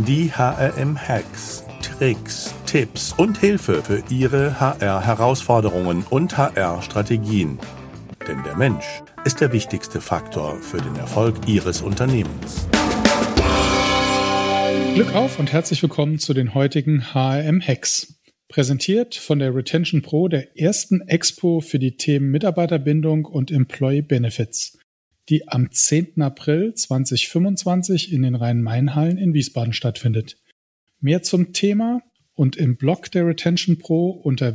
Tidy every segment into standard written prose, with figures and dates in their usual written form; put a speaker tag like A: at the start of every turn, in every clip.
A: Die HRM-Hacks, Tricks, Tipps und Hilfe für Ihre HR-Herausforderungen und HR-Strategien. Denn der Mensch ist der wichtigste Faktor für den Erfolg Ihres Unternehmens.
B: Glück auf und herzlich willkommen zu den heutigen HRM-Hacks. Präsentiert von der Retention Pro, der ersten Expo für die Themen Mitarbeiterbindung und Employee Benefits, die am 10. April 2025 in den Rhein-Main-Hallen in Wiesbaden stattfindet. Mehr zum Thema und im Blog der Retention Pro unter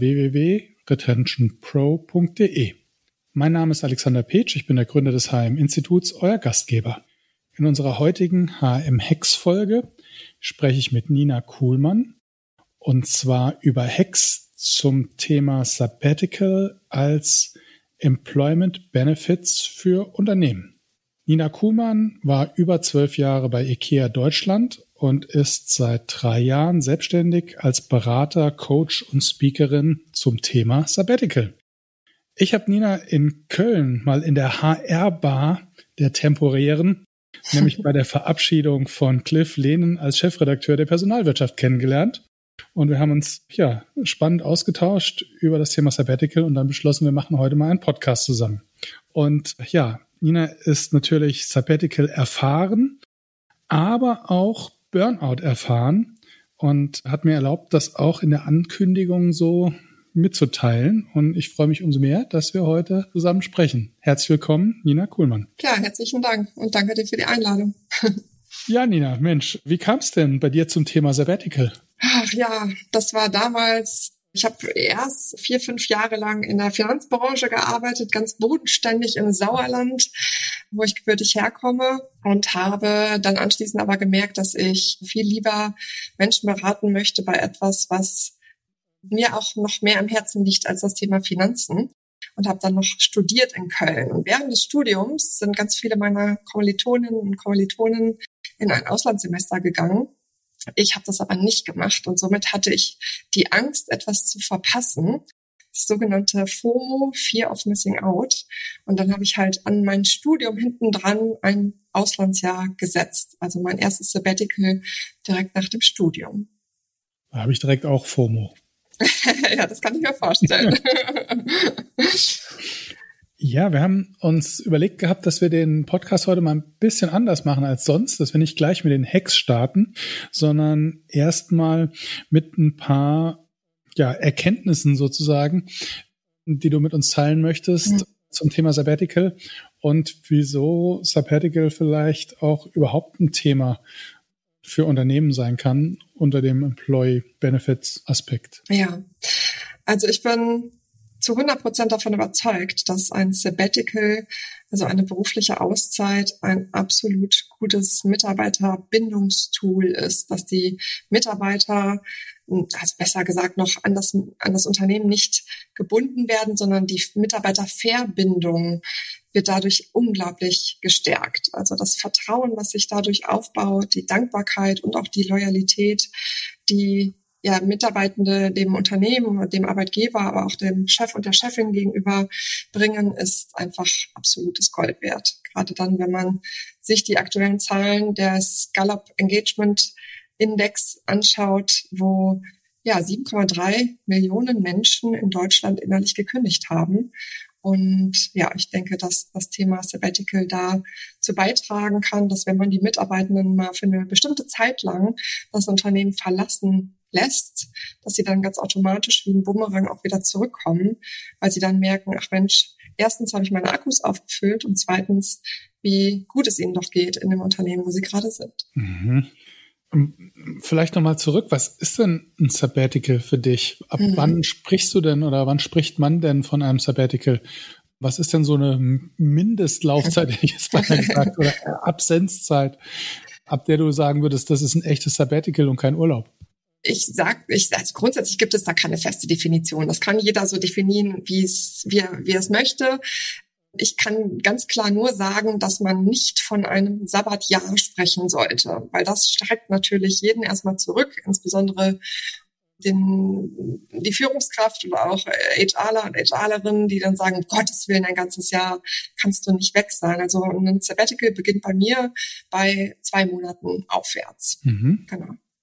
B: www.retentionpro.de. Mein Name ist Alexander Petsch, ich bin der Gründer des HRM-Instituts, euer Gastgeber. In unserer heutigen HRM-Hacks-Folge spreche ich mit Nina Kuhlmann, und zwar über Hacks zum Thema Sabbatical als Employment Benefits für Unternehmen. Nina Kuhlmann war über 12 Jahre bei IKEA Deutschland und ist seit 3 Jahren selbstständig als Berater, Coach und Speakerin zum Thema Sabbatical. Ich habe Nina in Köln mal in der HR-Bar der temporären, nämlich bei der Verabschiedung von Cliff Lehnen als Chefredakteur der Personalwirtschaft kennengelernt. Und wir haben uns spannend ausgetauscht über das Thema Sabbatical und dann beschlossen, wir machen heute mal einen Podcast zusammen. Und Nina ist natürlich Sabbatical erfahren, aber auch Burnout erfahren und hat mir erlaubt, das auch in der Ankündigung so mitzuteilen. Und ich freue mich umso mehr, dass wir heute zusammen sprechen. Herzlich willkommen, Nina Kuhlmann.
C: Ja, herzlichen Dank und danke dir für die Einladung.
B: Ja, Nina, Mensch, wie kam es denn bei dir zum Thema Sabbatical?
C: Ach ja, das war damals, ich habe erst 4-5 Jahre lang in der Finanzbranche gearbeitet, ganz bodenständig im Sauerland, wo ich gebürtig herkomme, und habe dann anschließend aber gemerkt, dass ich viel lieber Menschen beraten möchte bei etwas, was mir auch noch mehr am Herzen liegt als das Thema Finanzen, und habe dann noch studiert in Köln. Und während des Studiums sind ganz viele meiner Kommilitoninnen und Kommilitonen in ein Auslandssemester gegangen. Ich habe das aber nicht gemacht und somit hatte ich die Angst, etwas zu verpassen, das sogenannte FOMO, Fear of Missing Out. Und dann habe ich halt an mein Studium hinten dran ein Auslandsjahr gesetzt, also mein erstes Sabbatical direkt nach dem Studium.
B: Da habe ich direkt auch FOMO.
C: Ja, das kann ich mir vorstellen.
B: Ja, wir haben uns überlegt gehabt, dass wir den Podcast heute mal ein bisschen anders machen als sonst, dass wir nicht gleich mit den Hacks starten, sondern erstmal mit ein paar Erkenntnissen sozusagen, die du mit uns teilen möchtest zum Thema Sabbatical und wieso Sabbatical vielleicht auch überhaupt ein Thema für Unternehmen sein kann unter dem Employee Benefits Aspekt.
C: Ja, also ich bin zu 100% davon überzeugt, dass ein Sabbatical, also eine berufliche Auszeit, ein absolut gutes Mitarbeiterbindungstool ist, dass die Mitarbeiter, also besser gesagt noch an das Unternehmen nicht gebunden werden, sondern die Mitarbeiterverbindung wird dadurch unglaublich gestärkt. Also das Vertrauen, was sich dadurch aufbaut, die Dankbarkeit und auch die Loyalität, die Mitarbeitende dem Unternehmen und dem Arbeitgeber, aber auch dem Chef und der Chefin gegenüber bringen, ist einfach absolutes Gold wert. Gerade dann, wenn man sich die aktuellen Zahlen des Gallup Engagement Index anschaut, wo 7,3 Millionen Menschen in Deutschland innerlich gekündigt haben. Und ich denke, dass das Thema Sabbatical da zu beitragen kann, dass wenn man die Mitarbeitenden mal für eine bestimmte Zeit lang das Unternehmen verlassen lässt, dass sie dann ganz automatisch wie ein Bumerang auch wieder zurückkommen, weil sie dann merken, ach Mensch, erstens habe ich meine Akkus aufgefüllt und zweitens, wie gut es ihnen doch geht in dem Unternehmen, wo sie gerade sind.
B: Mhm. Vielleicht nochmal zurück, was ist denn ein Sabbatical für dich? Ab wann sprichst du denn oder wann spricht man denn von einem Sabbatical? Was ist denn so eine Mindestlaufzeit, hätte ich jetzt mal gesagt, oder Absenzzeit, ab der du sagen würdest, das ist ein echtes Sabbatical und kein Urlaub?
C: Also grundsätzlich gibt es da keine feste Definition. Das kann jeder so definieren, wie er es möchte. Ich kann ganz klar nur sagen, dass man nicht von einem Sabbatjahr sprechen sollte, weil das schreckt natürlich jeden erstmal zurück, insbesondere die Führungskraft oder auch HRler und HRlerinnen, die dann sagen, um Gottes Willen, ein ganzes Jahr kannst du nicht weg sein. Also ein Sabbatical beginnt bei mir bei 2 Monaten aufwärts.
B: Mhm.
C: Genau.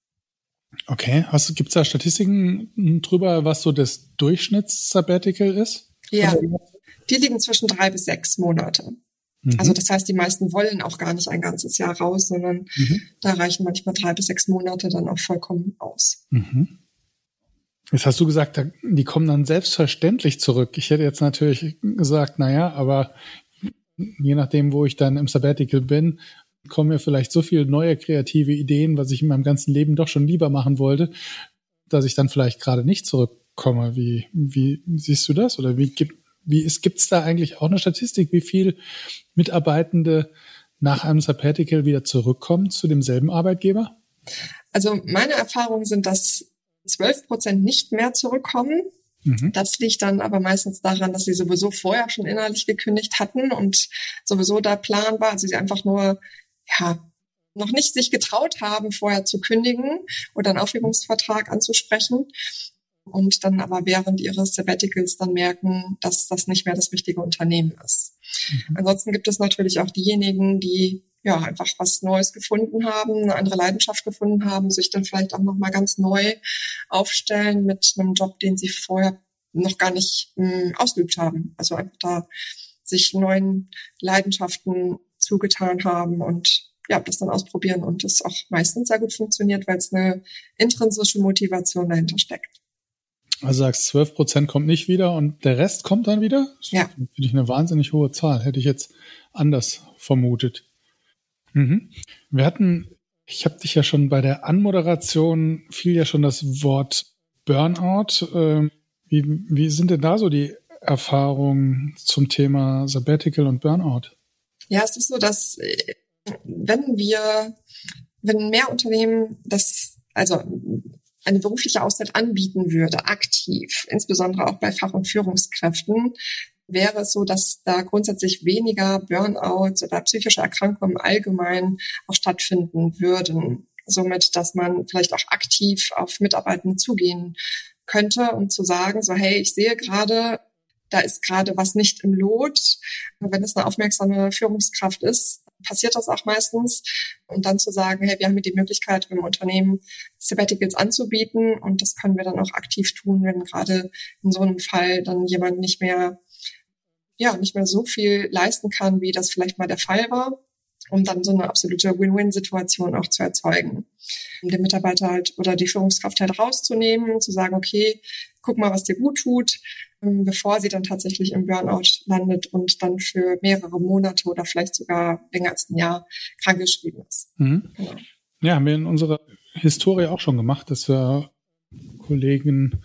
B: Okay, gibt es da Statistiken drüber, was so das Durchschnitts-Sabbatical ist?
C: Ja, die liegen zwischen 3 bis 6 Monate. Also das heißt, die meisten wollen auch gar nicht ein ganzes Jahr raus, sondern da reichen manchmal 3 bis 6 Monate dann auch vollkommen aus.
B: Jetzt hast du gesagt, die kommen dann selbstverständlich zurück. Ich hätte jetzt natürlich gesagt, aber je nachdem, wo ich dann im Sabbatical bin, kommen mir vielleicht so viele neue kreative Ideen, was ich in meinem ganzen Leben doch schon lieber machen wollte, dass ich dann vielleicht gerade nicht zurückkomme. Wie siehst du das? Oder gibt's da eigentlich auch eine Statistik, wie viel Mitarbeitende nach einem Sabbatical wieder zurückkommen zu demselben Arbeitgeber?
C: Also meine Erfahrungen sind, dass 12% nicht mehr zurückkommen. Das liegt dann aber meistens daran, dass sie sowieso vorher schon innerlich gekündigt hatten und sowieso der Plan war, also sie einfach nur noch nicht sich getraut haben, vorher zu kündigen oder einen Aufhebungsvertrag anzusprechen und dann aber während ihres Sabbaticals dann merken, dass das nicht mehr das richtige Unternehmen ist. Ansonsten gibt es natürlich auch diejenigen, die einfach was Neues gefunden haben, eine andere Leidenschaft gefunden haben, sich dann vielleicht auch nochmal ganz neu aufstellen mit einem Job, den sie vorher noch gar nicht ausgeübt haben. Also einfach da sich neuen Leidenschaften zugetan haben und das dann ausprobieren und das auch meistens sehr gut funktioniert, weil es eine intrinsische Motivation dahinter steckt.
B: Also sagst 12% kommt nicht wieder und der Rest kommt dann wieder? Das finde ich eine wahnsinnig hohe Zahl. Hätte ich jetzt anders vermutet. Ich habe dich ja schon bei der Anmoderation, fiel ja schon das Wort Burnout. Wie sind denn da so die Erfahrungen zum Thema Sabbatical und Burnout?
C: Ja, es ist so, dass wenn mehr Unternehmen eine berufliche Auszeit anbieten würde, aktiv, insbesondere auch bei Fach- und Führungskräften, wäre es so, dass da grundsätzlich weniger Burnouts oder psychische Erkrankungen im Allgemeinen auch stattfinden würden. Somit, dass man vielleicht auch aktiv auf Mitarbeitende zugehen könnte, um zu sagen, so, hey, ich sehe gerade, da ist gerade was nicht im Lot. Wenn es eine aufmerksame Führungskraft ist, passiert das auch meistens. Und dann zu sagen, hey, wir haben hier die Möglichkeit, im Unternehmen Sabbaticals anzubieten. Und das können wir dann auch aktiv tun, wenn gerade in so einem Fall dann jemand nicht mehr so viel leisten kann, wie das vielleicht mal der Fall war, um dann so eine absolute Win-Win-Situation auch zu erzeugen. Um den Mitarbeiter halt oder die Führungskraft halt rauszunehmen, zu sagen, okay, guck mal, was dir gut tut, bevor sie dann tatsächlich im Burnout landet und dann für mehrere Monate oder vielleicht sogar länger als ein Jahr krankgeschrieben ist. Genau.
B: Ja, haben wir in unserer Historie auch schon gemacht, dass wir Kolleginnen,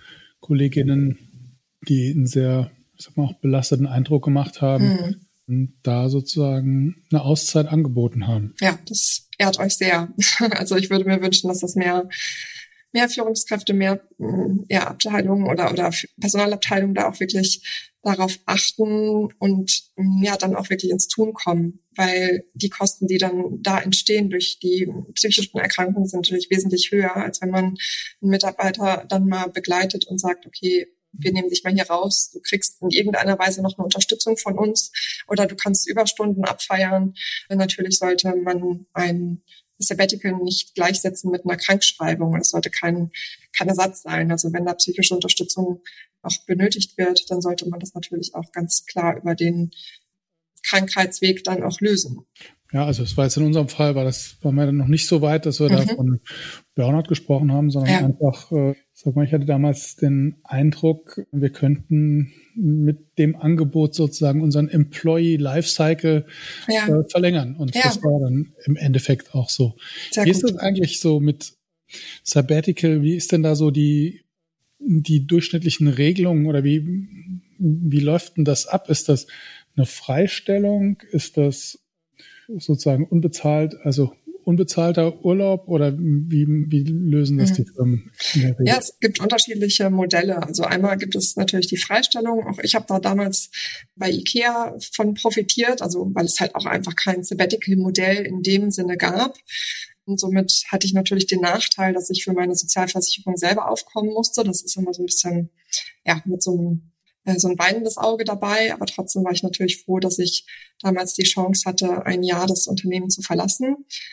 B: die einen sehr, auch belasteten Eindruck gemacht haben, und da sozusagen eine Auszeit angeboten haben.
C: Ja, das ehrt euch sehr. Also ich würde mir wünschen, dass das mehr Führungskräfte, mehr Abteilungen oder Personalabteilungen da auch wirklich darauf achten und dann auch wirklich ins Tun kommen, weil die Kosten, die dann da entstehen durch die psychischen Erkrankungen, sind natürlich wesentlich höher, als wenn man einen Mitarbeiter dann mal begleitet und sagt, okay, wir nehmen dich mal hier raus, du kriegst in irgendeiner Weise noch eine Unterstützung von uns oder du kannst Überstunden abfeiern. Natürlich sollte man ein Sabbatical nicht gleichsetzen mit einer Krankschreibung. Es sollte kein Ersatz sein. Also wenn da psychische Unterstützung auch benötigt wird, dann sollte man das natürlich auch ganz klar über den Krankheitsweg dann auch lösen.
B: Ja, also es war jetzt in unserem Fall, waren wir dann noch nicht so weit, dass wir da von Burnout gesprochen haben, sondern einfach, ich hatte damals den Eindruck, wir könnten mit dem Angebot sozusagen unseren Employee Lifecycle verlängern. Und das war dann im Endeffekt auch so. Wie ist das eigentlich so mit Sabbatical? Wie ist denn da so die durchschnittlichen Regelungen oder wie läuft denn das ab? Ist das eine Freistellung? Ist das sozusagen unbezahlter Urlaub oder wie lösen das die Firmen in der Regel?
C: Ja, es gibt unterschiedliche Modelle. Also einmal gibt es natürlich die Freistellung. Auch ich habe da damals bei IKEA von profitiert, also weil es halt auch einfach kein Sabbatical-Modell in dem Sinne gab. Und somit hatte ich natürlich den Nachteil, dass ich für meine Sozialversicherung selber aufkommen musste. Das ist immer so ein bisschen, mit so ein weinendes Auge dabei. Aber trotzdem war ich natürlich froh, dass ich damals die Chance hatte, ein Jahr das Unternehmen zu verlassen.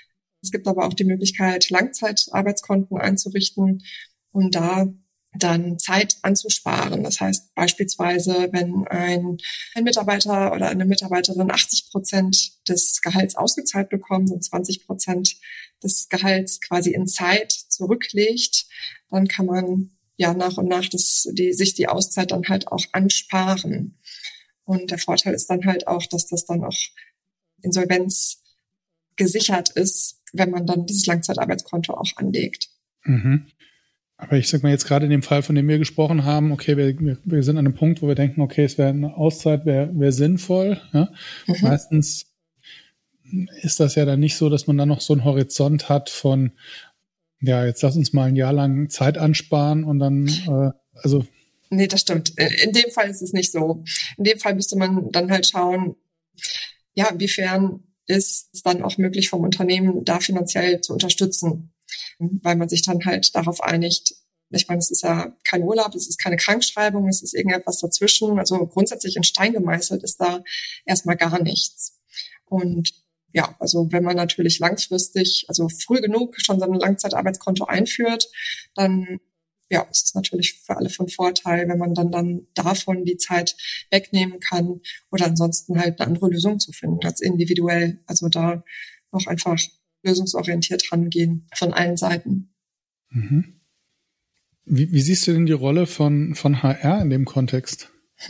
C: Es gibt aber auch die Möglichkeit, Langzeitarbeitskonten einzurichten und da dann Zeit anzusparen. Das heißt beispielsweise, wenn ein Mitarbeiter oder eine Mitarbeiterin 80% des Gehalts ausgezahlt bekommt und 20% des Gehalts quasi in Zeit zurücklegt, dann kann man ja nach und nach sich die Auszeit dann halt auch ansparen. Und der Vorteil ist dann halt auch, dass das dann auch Insolvenz gesichert ist, wenn man dann dieses Langzeitarbeitskonto auch anlegt.
B: Mhm. Aber ich sag mal jetzt gerade in dem Fall, von dem wir gesprochen haben, okay, wir sind an einem Punkt, wo wir denken, okay, es wäre eine Auszeit, wäre sinnvoll. Ja? Mhm. Meistens ist das ja dann nicht so, dass man dann noch so einen Horizont hat von, ja, jetzt lass uns mal ein Jahr lang Zeit ansparen und dann,
C: Nee, das stimmt. In dem Fall ist es nicht so. In dem Fall müsste man dann halt schauen, ja, inwiefern ist es dann auch möglich vom Unternehmen, da finanziell zu unterstützen, weil man sich dann halt darauf einigt. Ich meine, es ist ja kein Urlaub, es ist keine Krankschreibung, es ist irgendetwas dazwischen. Also grundsätzlich in Stein gemeißelt ist da erstmal gar nichts. Und ja, also wenn man natürlich langfristig, also früh genug schon so ein Langzeitarbeitskonto einführt, dann ja, es ist natürlich für alle von Vorteil, wenn man dann davon die Zeit wegnehmen kann oder ansonsten halt eine andere Lösung zu finden, als individuell. Also da auch einfach lösungsorientiert rangehen von allen Seiten.
B: Mhm. Wie siehst du denn die Rolle von HR in dem Kontext?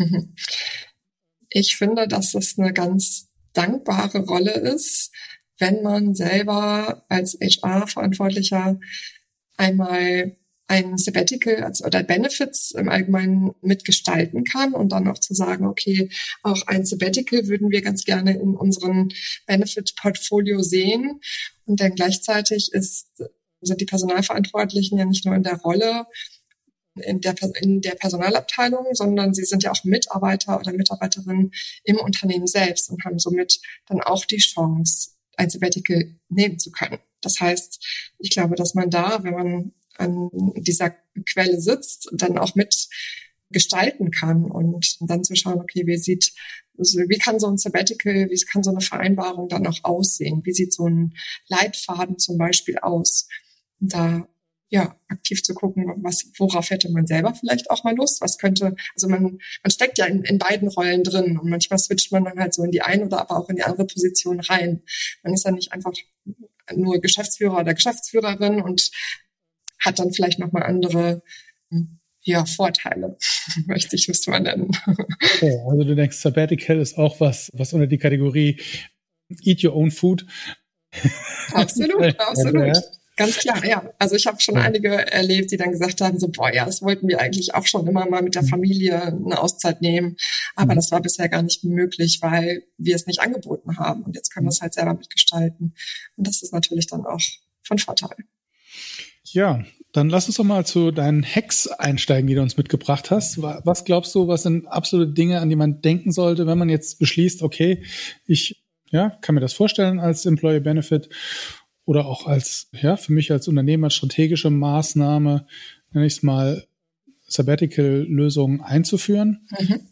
C: Ich finde, dass das eine ganz dankbare Rolle ist, wenn man selber als HR-Verantwortlicher einmal ein Sabbatical oder Benefits im Allgemeinen mitgestalten kann und dann auch zu sagen, okay, auch ein Sabbatical würden wir ganz gerne in unserem Benefit-Portfolio sehen. Und dann gleichzeitig sind die Personalverantwortlichen ja nicht nur in der Rolle in der Personalabteilung, sondern sie sind ja auch Mitarbeiter oder Mitarbeiterinnen im Unternehmen selbst und haben somit dann auch die Chance, ein Sabbatical nehmen zu können. Das heißt, ich glaube, dass man da, wenn man an dieser Quelle sitzt, dann auch mit gestalten kann und dann zu schauen, okay, wie kann so ein Sabbatical, wie kann so eine Vereinbarung dann auch aussehen? Wie sieht so ein Leitfaden zum Beispiel aus? Und da ja aktiv zu gucken, worauf hätte man selber vielleicht auch mal Lust? Also man steckt ja in beiden Rollen drin und manchmal switcht man dann halt so in die eine oder aber auch in die andere Position rein. Man ist ja nicht einfach nur Geschäftsführer oder Geschäftsführerin und hat dann vielleicht nochmal andere Vorteile, möchte ich es mal nennen.
B: Okay, also du denkst, Sabbatical ist auch was unter die Kategorie Eat Your Own Food.
C: Absolut. Ganz klar, ja. Also ich habe schon einige erlebt, die dann gesagt haben, so, das wollten wir eigentlich auch schon immer mal mit der Familie eine Auszeit nehmen. Aber das war bisher gar nicht möglich, weil wir es nicht angeboten haben. Und jetzt können wir es halt selber mitgestalten. Und das ist natürlich dann auch von Vorteil.
B: Ja, dann lass uns doch mal zu deinen Hacks einsteigen, die du uns mitgebracht hast. Was glaubst du, was sind absolute Dinge, an die man denken sollte, wenn man jetzt beschließt, okay, ich kann mir das vorstellen als Employee Benefit oder auch für mich als Unternehmer strategische Maßnahme, nenne ich es mal, Sabbatical-Lösungen einzuführen.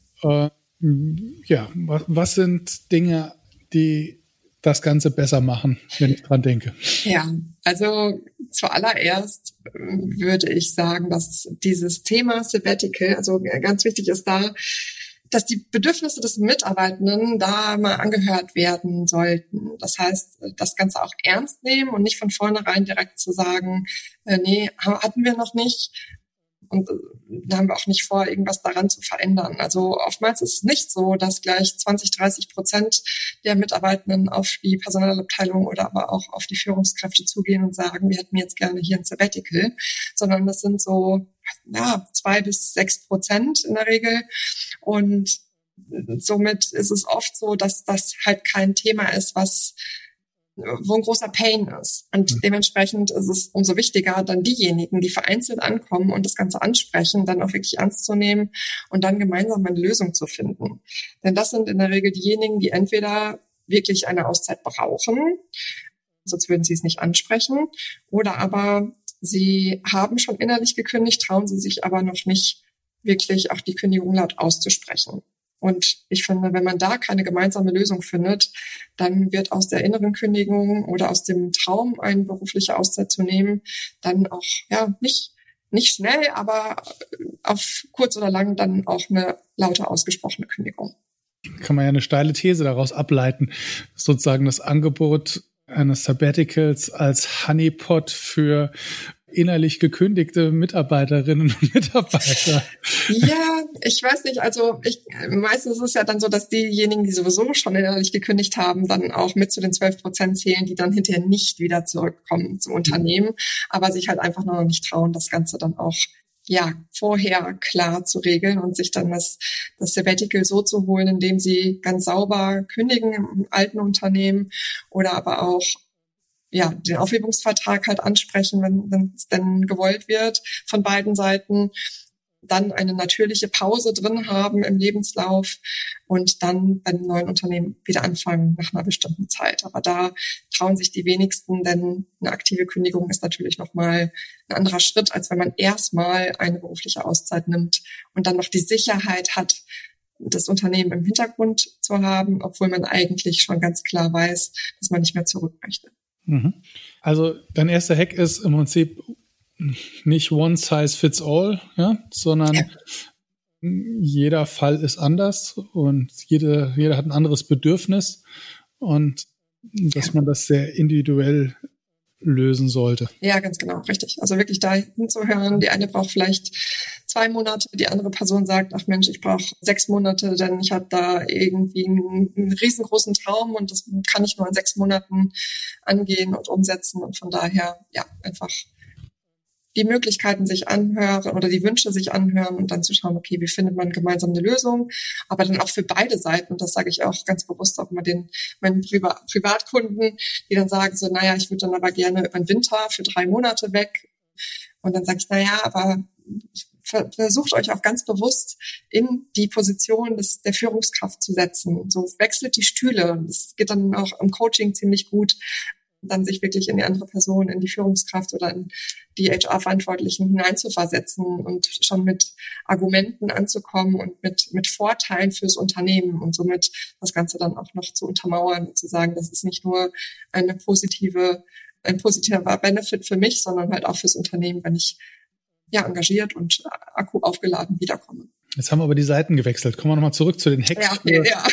B: Was sind Dinge, die das Ganze besser machen, wenn ich dran denke?
C: Ja, also zuallererst würde ich sagen, dass dieses Thema Sabbatical, also ganz wichtig ist da, dass die Bedürfnisse des Mitarbeitenden da mal angehört werden sollten. Das heißt, das Ganze auch ernst nehmen und nicht von vornherein direkt zu sagen, nee, hatten wir noch nicht. Und da haben wir auch nicht vor, irgendwas daran zu verändern. Also oftmals ist es nicht so, dass gleich 20-30% der Mitarbeitenden auf die Personalabteilung oder aber auch auf die Führungskräfte zugehen und sagen, wir hätten jetzt gerne hier ein Sabbatical, sondern das sind so 2-6% in der Regel. Und somit ist es oft so, dass das halt kein Thema ist, wo ein großer Pain ist. Und dementsprechend ist es umso wichtiger, dann diejenigen, die vereinzelt ankommen und das Ganze ansprechen, dann auch wirklich ernst zu nehmen und dann gemeinsam eine Lösung zu finden. Denn das sind in der Regel diejenigen, die entweder wirklich eine Auszeit brauchen, sonst würden sie es nicht ansprechen, oder aber sie haben schon innerlich gekündigt, trauen sie sich aber noch nicht wirklich auch die Kündigung laut auszusprechen. Und ich finde, wenn man da keine gemeinsame Lösung findet, dann wird aus der inneren Kündigung oder aus dem Traum, eine berufliche Auszeit zu nehmen, dann auch nicht schnell, aber auf kurz oder lang dann auch eine lauter ausgesprochene Kündigung.
B: Kann man ja eine steile These daraus ableiten, sozusagen das Angebot eines Sabbaticals als Honeypot für innerlich gekündigte Mitarbeiterinnen und Mitarbeiter.
C: Ja, ich weiß nicht, also meistens ist es ja dann so, dass diejenigen, die sowieso schon innerlich gekündigt haben, dann auch mit zu den 12% zählen, die dann hinterher nicht wieder zurückkommen zum Unternehmen, aber sich halt einfach noch nicht trauen, das Ganze dann auch vorher klar zu regeln und sich dann das Sabbatical so zu holen, indem sie ganz sauber kündigen im alten Unternehmen oder aber auch den Aufhebungsvertrag halt ansprechen, wenn es denn gewollt wird von beiden Seiten, dann eine natürliche Pause drin haben im Lebenslauf und dann bei einem neuen Unternehmen wieder anfangen nach einer bestimmten Zeit. Aber da trauen sich die wenigsten, denn eine aktive Kündigung ist natürlich nochmal ein anderer Schritt, als wenn man erstmal eine berufliche Auszeit nimmt und dann noch die Sicherheit hat, das Unternehmen im Hintergrund zu haben, obwohl man eigentlich schon ganz klar weiß, dass man nicht mehr zurück möchte.
B: Also dein erster Hack ist im Prinzip nicht one size fits all, sondern jeder Fall ist anders und jeder hat ein anderes Bedürfnis und dass man das sehr individuell lösen sollte.
C: Ja, ganz genau, richtig. Also wirklich da hinzuhören. Die eine braucht vielleicht 2 Monate, die andere Person sagt, ach Mensch, ich brauche 6 Monate, denn ich habe da irgendwie einen riesengroßen Traum und das kann ich nur in 6 Monaten angehen und umsetzen. Und von daher, einfach die Möglichkeiten sich anhören oder die Wünsche sich anhören und dann zu schauen, okay, wie findet man gemeinsam eine Lösung, aber dann auch für beide Seiten, und das sage ich auch ganz bewusst auch mal meinen Privatkunden, die dann sagen so, ich würde dann aber gerne über den Winter für 3 Monate weg und dann sage ich, aber versucht euch auch ganz bewusst in die Position der Führungskraft zu setzen, so wechselt die Stühle, das geht dann auch im Coaching ziemlich gut, dann sich wirklich in die andere Person, in die Führungskraft oder in die HR-Verantwortlichen hineinzuversetzen und schon mit Argumenten anzukommen und mit Vorteilen fürs Unternehmen und somit das Ganze dann auch noch zu untermauern und zu sagen, das ist nicht nur ein positiver Benefit für mich, sondern halt auch fürs Unternehmen, wenn ich engagiert und Akku aufgeladen wiederkomme.
B: Jetzt haben wir aber die Seiten gewechselt. Kommen wir nochmal zurück zu den Hacks.
C: Ja.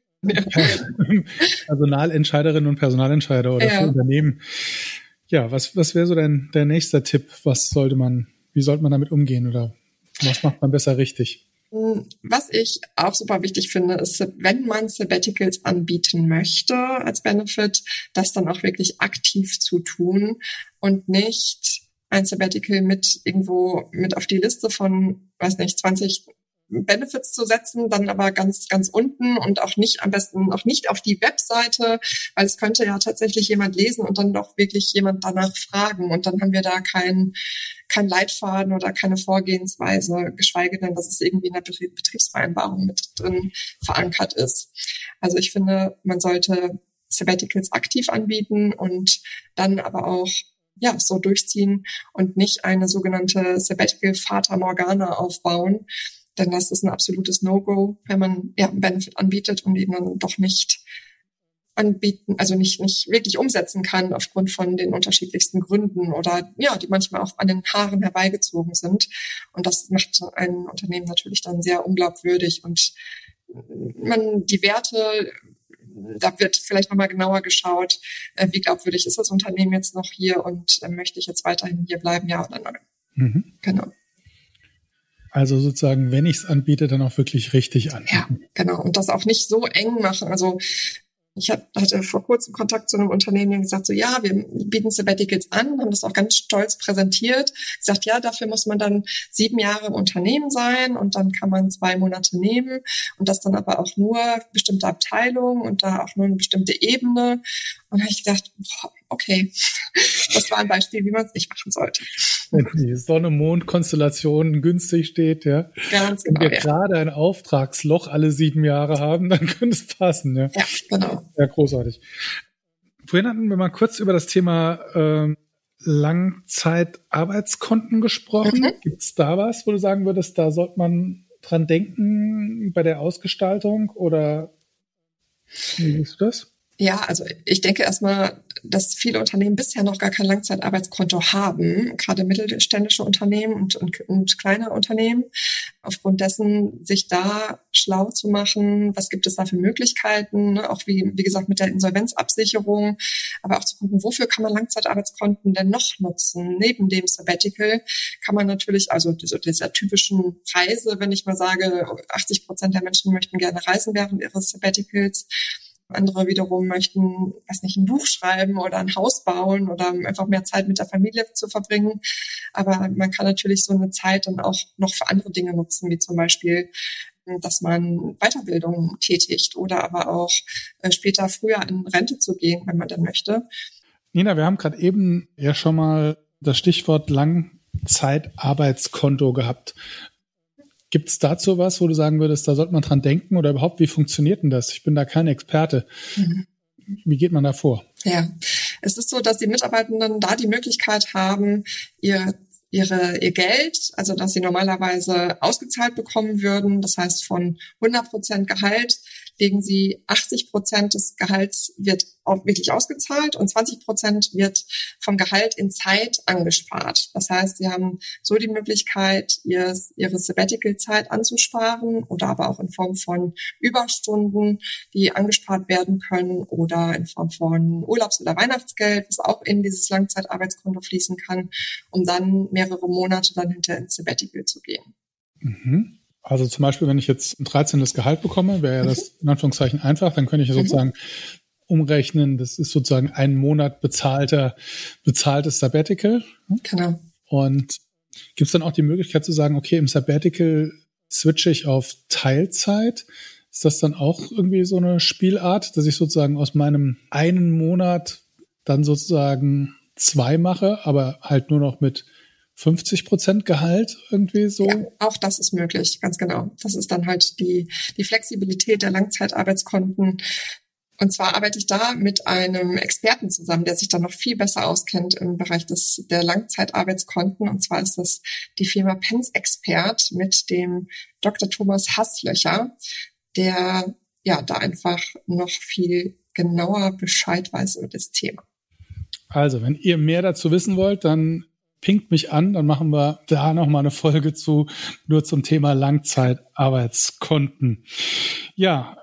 B: Personalentscheiderinnen und Personalentscheider oder für Unternehmen. Ja, was wäre so der nächste Tipp? Wie sollte man damit umgehen oder was macht man besser richtig?
C: Was ich auch super wichtig finde, ist, wenn man Sabbaticals anbieten möchte als Benefit, das dann auch wirklich aktiv zu tun und nicht ein Sabbatical mit auf die Liste von, 20 Benefits zu setzen, dann aber ganz, ganz unten und auch am besten auch nicht auf die Webseite, weil es könnte ja tatsächlich jemand lesen und dann doch wirklich jemand danach fragen und dann haben wir da kein Leitfaden oder keine Vorgehensweise, geschweige denn, dass es irgendwie in der Betriebsvereinbarung mit drin verankert ist. Also ich finde, man sollte Sabbaticals aktiv anbieten und dann aber auch so durchziehen und nicht eine sogenannte Sabbatical Fata Morgana aufbauen, denn das ist ein absolutes No-Go, wenn man einen Benefit anbietet und ihn dann doch nicht anbieten, also nicht wirklich umsetzen kann aufgrund von den unterschiedlichsten Gründen oder die manchmal auch an den Haaren herbeigezogen sind. Und das macht ein Unternehmen natürlich dann sehr unglaubwürdig und die Werte, da wird vielleicht nochmal genauer geschaut, wie glaubwürdig ist das Unternehmen jetzt noch hier und möchte ich jetzt weiterhin hier bleiben, ja oder nein. Genau.
B: Also sozusagen, wenn ich es anbiete, dann auch wirklich richtig anbieten.
C: Ja, genau. Und das auch nicht so eng machen. Also ich hatte vor kurzem Kontakt zu einem Unternehmen, die gesagt so, wir bieten Sabbaticals an, haben das auch ganz stolz präsentiert. Gesagt, dafür muss man dann 7 Jahre im Unternehmen sein und dann kann man 2 Monate nehmen und das dann aber auch nur bestimmte Abteilungen und da auch nur eine bestimmte Ebene. Und da habe ich gedacht, okay, das war ein Beispiel, wie man es nicht machen sollte.
B: Wenn die Sonne-Mond-Konstellation günstig steht,
C: Ganz genau,
B: und wir gerade ein Auftragsloch alle 7 Jahre haben, dann könnte es passen,
C: Ja, genau.
B: Ja, großartig. Vorhin hatten wir mal kurz über das Thema Langzeitarbeitskonten gesprochen. Gibt es da was, wo du sagen würdest, da sollte man dran denken bei der Ausgestaltung oder wie siehst du das?
C: Ja, also ich denke erstmal, dass viele Unternehmen bisher noch gar kein Langzeitarbeitskonto haben, gerade mittelständische Unternehmen und kleine Unternehmen. Aufgrund dessen, sich da schlau zu machen, was gibt es da für Möglichkeiten, ne? Auch wie gesagt mit der Insolvenzabsicherung, aber auch zu gucken, wofür kann man Langzeitarbeitskonten denn noch nutzen? Neben dem Sabbatical kann man natürlich, also dieser typischen Reise, wenn ich mal sage, 80% der Menschen möchten gerne reisen während ihres Sabbaticals. Andere wiederum möchten, ein Buch schreiben oder ein Haus bauen oder einfach mehr Zeit mit der Familie zu verbringen. Aber man kann natürlich so eine Zeit dann auch noch für andere Dinge nutzen, wie zum Beispiel, dass man Weiterbildung tätigt oder aber auch später früher in Rente zu gehen, wenn man dann möchte.
B: Nina, wir haben gerade eben ja schon mal das Stichwort Langzeitarbeitskonto gehabt. Gibt es dazu was, wo du sagen würdest, da sollte man dran denken oder überhaupt, wie funktioniert denn das? Ich bin da kein Experte. Wie geht man da vor?
C: Ja, es ist so, dass die Mitarbeitenden da die Möglichkeit haben, ihr Geld, also dass sie normalerweise ausgezahlt bekommen würden, das heißt von 100% Gehalt, legen sie 80% des Gehalts wird auch wirklich ausgezahlt und 20% wird vom Gehalt in Zeit angespart. Das heißt, sie haben so die Möglichkeit, ihre Sabbatical-Zeit anzusparen oder aber auch in Form von Überstunden, die angespart werden können oder in Form von Urlaubs- oder Weihnachtsgeld, was auch in dieses Langzeitarbeitskonto fließen kann, um dann mehrere Monate dann hinter ins Sabbatical zu gehen.
B: Mhm. Also zum Beispiel, wenn ich jetzt ein 13. Gehalt bekomme, wäre ja das in Anführungszeichen einfach, dann könnte ich sozusagen umrechnen, das ist sozusagen ein Monat bezahltes Sabbatical.
C: Genau.
B: Und gibt es dann auch die Möglichkeit zu sagen, okay, im Sabbatical switche ich auf Teilzeit? Ist das dann auch irgendwie so eine Spielart, dass ich sozusagen aus meinem einen Monat dann sozusagen 2 mache, aber halt nur noch mit 50% Gehalt irgendwie so?
C: Ja, auch das ist möglich, ganz genau. Das ist dann halt die Flexibilität der Langzeitarbeitskonten. Und zwar arbeite ich da mit einem Experten zusammen, der sich dann noch viel besser auskennt im Bereich der Langzeitarbeitskonten. Und zwar ist das die Firma PensExpert mit dem Dr. Thomas Hasslöcher, der ja da einfach noch viel genauer Bescheid weiß über das Thema.
B: Also, wenn ihr mehr dazu wissen wollt, dann pinkt mich an, dann machen wir da nochmal eine Folge nur zum Thema Langzeitarbeitskonten. Ja,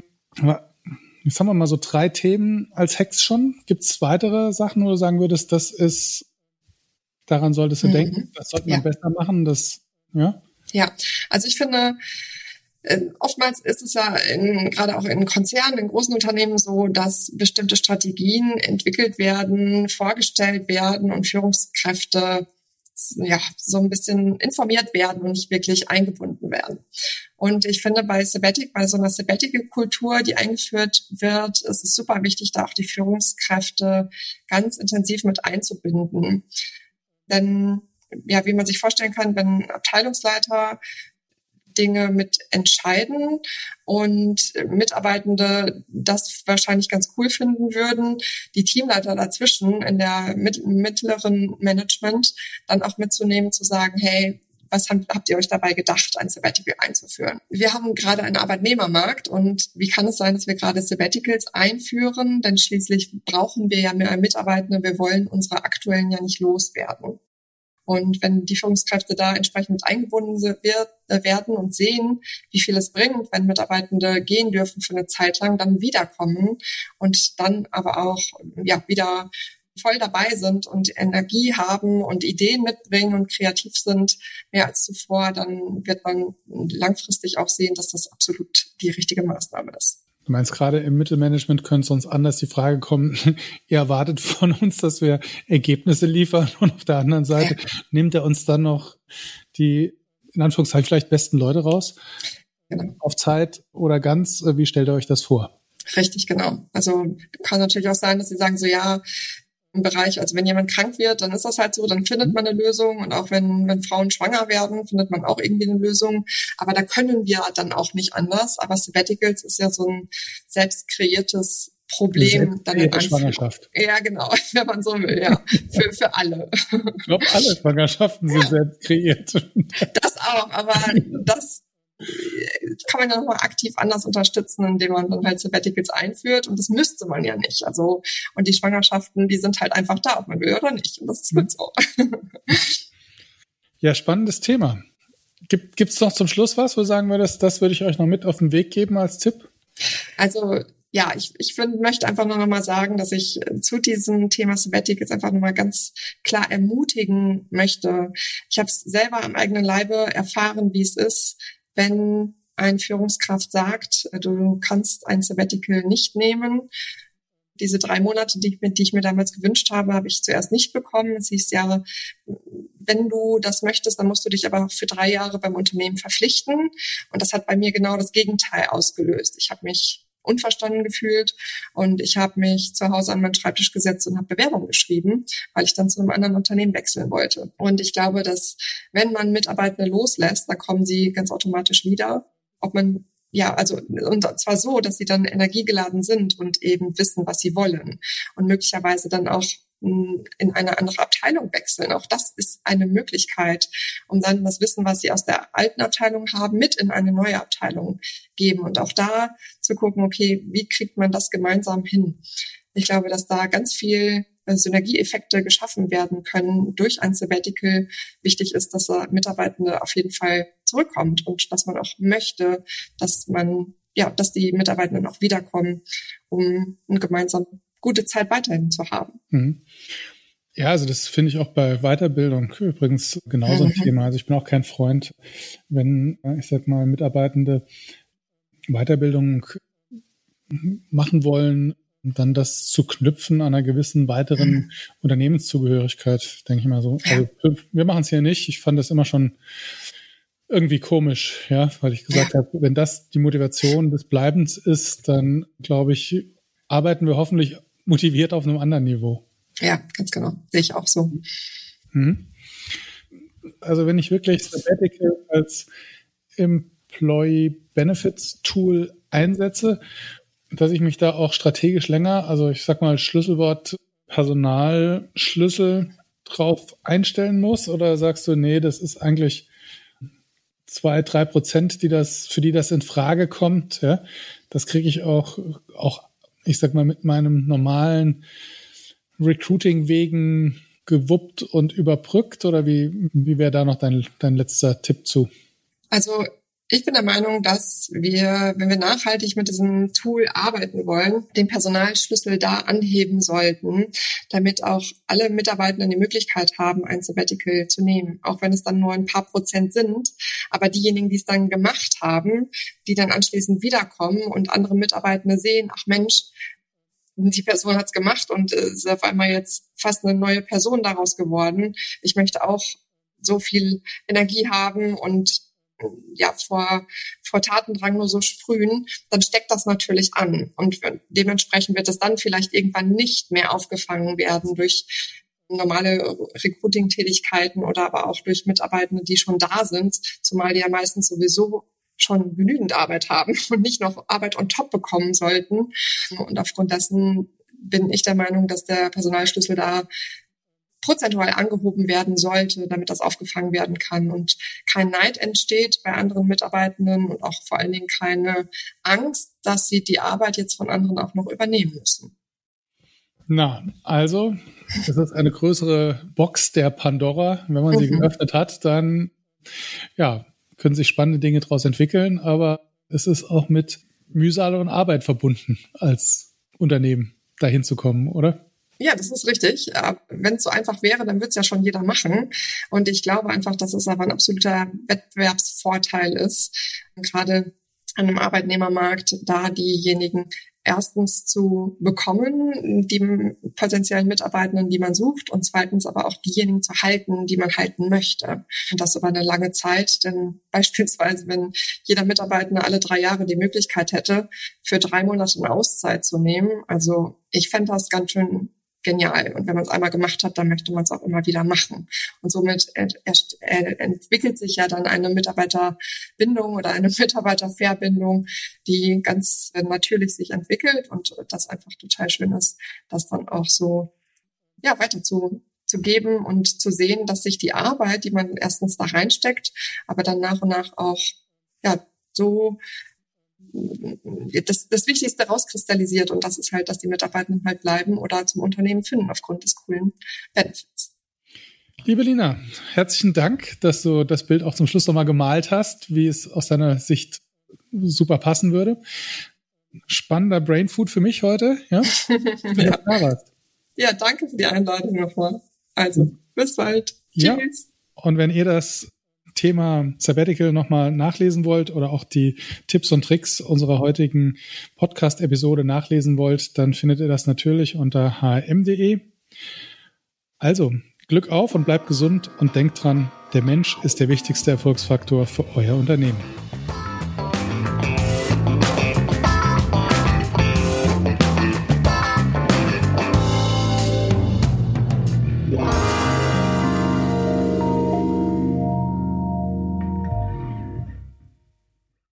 B: jetzt haben wir mal so 3 Themen als Hex schon. Gibt es weitere Sachen, wo du sagen würdest, daran solltest du denken, das sollte man besser machen, ja? Ja,
C: also ich finde, oftmals ist es ja gerade auch in Konzernen, in großen Unternehmen so, dass bestimmte Strategien entwickelt werden, vorgestellt werden und Führungskräfte ja so ein bisschen informiert werden und nicht wirklich eingebunden werden. Und ich finde, bei so einer Sabbatical-Kultur, die eingeführt wird, ist es super wichtig, da auch die Führungskräfte ganz intensiv mit einzubinden. Denn ja, wie man sich vorstellen kann, wenn Abteilungsleiter Dinge mit entscheiden und Mitarbeitende das wahrscheinlich ganz cool finden würden, die Teamleiter dazwischen in der mittleren Management dann auch mitzunehmen, zu sagen, hey, was habt ihr euch dabei gedacht, ein Sabbatical einzuführen? Wir haben gerade einen Arbeitnehmermarkt und wie kann es sein, dass wir gerade Sabbaticals einführen? Denn schließlich brauchen wir ja mehr Mitarbeitende. Wir wollen unsere aktuellen ja nicht loswerden. Und wenn die Führungskräfte da entsprechend eingebunden werden und sehen, wie viel es bringt, wenn Mitarbeitende gehen dürfen für eine Zeit lang, dann wiederkommen und dann aber auch wieder voll dabei sind und Energie haben und Ideen mitbringen und kreativ sind, mehr als zuvor, dann wird man langfristig auch sehen, dass das absolut die richtige Maßnahme ist.
B: Du meinst, gerade im Mittelmanagement könnte sonst anders die Frage kommen, ihr erwartet von uns, dass wir Ergebnisse liefern und auf der anderen Seite nimmt er uns dann noch die, in Anführungszeichen, vielleicht besten Leute raus? Genau. Auf Zeit oder ganz, wie stellt ihr euch das vor?
C: Richtig, genau. Also kann natürlich auch sein, dass sie sagen so, ja, im Bereich, also wenn jemand krank wird, dann ist das halt so, dann findet man eine Lösung und auch wenn Frauen schwanger werden, findet man auch irgendwie eine Lösung, aber da können wir dann auch nicht anders, aber Sabbaticals ist ja so ein selbst kreiertes Problem. Dann in
B: Schwangerschaft.
C: Ja, genau, wenn man so will, ja, für alle.
B: Ich glaube, alle Schwangerschaften sind selbst kreiert.
C: Das auch, aber das kann man ja nochmal aktiv anders unterstützen, indem man dann halt Sabbaticals einführt. Und das müsste man ja nicht. Also, und die Schwangerschaften, die sind halt einfach da, ob man will oder nicht. Und das ist gut so.
B: Ja, spannendes Thema. Gibt's noch zum Schluss was, wo sagen wir, das würde ich euch noch mit auf den Weg geben als Tipp?
C: Also, ja, ich möchte einfach noch mal sagen, dass ich zu diesem Thema Sabbaticals einfach noch mal ganz klar ermutigen möchte. Ich habe es selber am eigenen Leibe erfahren, wie es ist, wenn eine Führungskraft sagt, du kannst ein Sabbatical nicht nehmen. Diese 3 Monate, die ich mir damals gewünscht habe ich zuerst nicht bekommen. Es hieß ja, wenn du das möchtest, dann musst du dich aber für 3 Jahre beim Unternehmen verpflichten. Und das hat bei mir genau das Gegenteil ausgelöst. Ich habe mich unverstanden gefühlt und ich habe mich zu Hause an meinen Schreibtisch gesetzt und habe Bewerbungen geschrieben, weil ich dann zu einem anderen Unternehmen wechseln wollte. Und ich glaube, dass wenn man Mitarbeitende loslässt, dann kommen sie ganz automatisch wieder. Ob man und zwar so, dass sie dann energiegeladen sind und eben wissen, was sie wollen und möglicherweise dann auch in eine andere Abteilung wechseln. Auch das ist eine Möglichkeit, um dann das Wissen, was sie aus der alten Abteilung haben, mit in eine neue Abteilung geben und auch da zu gucken, okay, wie kriegt man das gemeinsam hin? Ich glaube, dass da ganz viel Synergieeffekte geschaffen werden können durch ein Sabbatical. Wichtig ist, dass der Mitarbeitende auf jeden Fall zurückkommt und dass man auch möchte, dass die Mitarbeitenden auch wiederkommen, um eine gemeinsam gute Zeit weiterhin zu haben.
B: Mhm. Ja, also das finde ich auch bei Weiterbildung übrigens genauso ein Thema. Also ich bin auch kein Freund, wenn, ich sag mal, Mitarbeitende Weiterbildung machen wollen, dann das zu knüpfen an einer gewissen weiteren Unternehmenszugehörigkeit, denke ich mal so. Also wir machen es hier nicht. Ich fand das immer schon irgendwie komisch, ja, weil ich gesagt habe, wenn das die Motivation des Bleibens ist, dann glaube ich, arbeiten wir hoffentlich motiviert auf einem anderen Niveau.
C: Ja, ganz genau. Sehe ich auch so.
B: Mhm. Also wenn ich wirklich Sabbatical als Employee Benefits Tool einsetze, dass ich mich da auch strategisch länger, also ich sag mal Schlüsselwort Personalschlüssel drauf einstellen muss, oder sagst du, nee, das ist eigentlich 2-3%, für die das in Frage kommt, ja, das kriege ich auch, ich sag mal, mit meinem normalen Recruiting-Wegen gewuppt und überbrückt, oder wie wäre da noch dein letzter Tipp zu?
C: Also ich bin der Meinung, dass wir, wenn wir nachhaltig mit diesem Tool arbeiten wollen, den Personalschlüssel da anheben sollten, damit auch alle Mitarbeitenden die Möglichkeit haben, ein Sabbatical zu nehmen. Auch wenn es dann nur ein paar Prozent sind. Aber diejenigen, die es dann gemacht haben, die dann anschließend wiederkommen und andere Mitarbeitende sehen, ach Mensch, die Person hat's gemacht und ist auf einmal jetzt fast eine neue Person daraus geworden. Ich möchte auch so viel Energie haben und vor Tatendrang nur so sprühen, dann steckt das natürlich an. Und dementsprechend wird es dann vielleicht irgendwann nicht mehr aufgefangen werden durch normale Recruiting-Tätigkeiten oder aber auch durch Mitarbeitende, die schon da sind, zumal die ja meistens sowieso schon genügend Arbeit haben und nicht noch Arbeit on top bekommen sollten. Und aufgrund dessen bin ich der Meinung, dass der Personalschlüssel da prozentual angehoben werden sollte, damit das aufgefangen werden kann und kein Neid entsteht bei anderen Mitarbeitenden und auch vor allen Dingen keine Angst, dass sie die Arbeit jetzt von anderen auch noch übernehmen müssen.
B: Na, also, das ist eine größere Box der Pandora. Wenn man sie geöffnet hat, dann, können sich spannende Dinge daraus entwickeln, aber es ist auch mit Mühsal und Arbeit verbunden, als Unternehmen dahin zu kommen, oder?
C: Ja, das ist richtig. Wenn es so einfach wäre, dann würde es ja schon jeder machen. Und ich glaube einfach, dass es aber ein absoluter Wettbewerbsvorteil ist, gerade an einem Arbeitnehmermarkt, da diejenigen erstens zu bekommen, die potenziellen Mitarbeitenden, die man sucht, und zweitens aber auch diejenigen zu halten, die man halten möchte. Und das über eine lange Zeit, denn beispielsweise, wenn jeder Mitarbeitende alle 3 Jahre die Möglichkeit hätte, für 3 Monate eine Auszeit zu nehmen, also ich fände das ganz schön genial. Und wenn man es einmal gemacht hat, dann möchte man es auch immer wieder machen. Und somit entwickelt sich ja dann eine Mitarbeiterbindung oder eine Mitarbeiterverbindung, die ganz natürlich sich entwickelt und das einfach total schön ist, das dann auch so weiter zu geben und zu sehen, dass sich die Arbeit, die man erstens da reinsteckt, aber dann nach und nach auch so das Wichtigste rauskristallisiert. Und das ist halt, dass die Mitarbeitenden halt bleiben oder zum Unternehmen finden aufgrund des coolen Benefits.
B: Liebe Lina, herzlichen Dank, dass du das Bild auch zum Schluss nochmal gemalt hast, wie es aus deiner Sicht super passen würde. Spannender Brainfood für mich heute. Ja,
C: ja. Ja, danke für die Einladung nochmal. Also, bis bald.
B: Ja.
C: Tschüss.
B: Und wenn ihr das Thema Sabbatical nochmal nachlesen wollt oder auch die Tipps und Tricks unserer heutigen Podcast-Episode nachlesen wollt, dann findet ihr das natürlich unter hm.de. Also, Glück auf und bleibt gesund und denkt dran, der Mensch ist der wichtigste Erfolgsfaktor für euer Unternehmen.